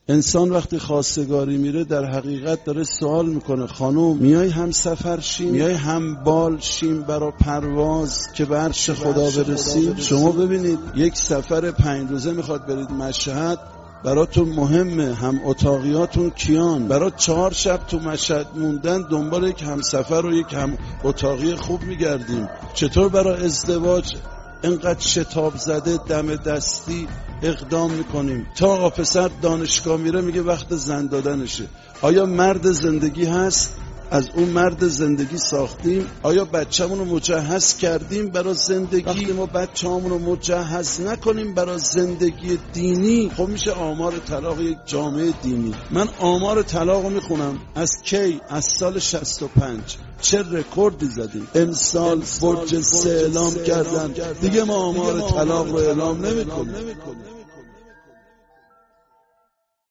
انسان وقتی خواستگاری میره در حقیقت داره سوال میکنه خانم میای هم سفر شیم، میای هم بال شیم برای پرواز که به عرش خدا برسیم. شما ببینید یک سفر 5 روزه میخواد برید مشهد، براتون مهمه هم اتاقیاتون کیان؟ برای 4 شب تو مشهد موندن دنبال یک همسفر و یک هم اتاقی خوب میگردیم. چطور برای ازدواج اینقدر شتاب زده دم دستی اقدام میکنیم؟ تا آقا پسر دانشگاه میره میگه وقت زن دادنشه. آیا مرد زندگی هست؟ از اون مرد زندگی ساختیم؟ آیا بچه‌مون رو مجهز کردیم برای زندگی؟ وقتی ما بچه‌مون رو مجهز نکنیم برای زندگی دینی، خب میشه آمار طلاق یک جامعه دینی. من آمار طلاق رو میخونم از کی؟ از سال 65. چه رکوردی زدیم. امسال برج 3 اعلام کردن، دیگه ما آمار طلاق رو اعلام نمی‌کنیم.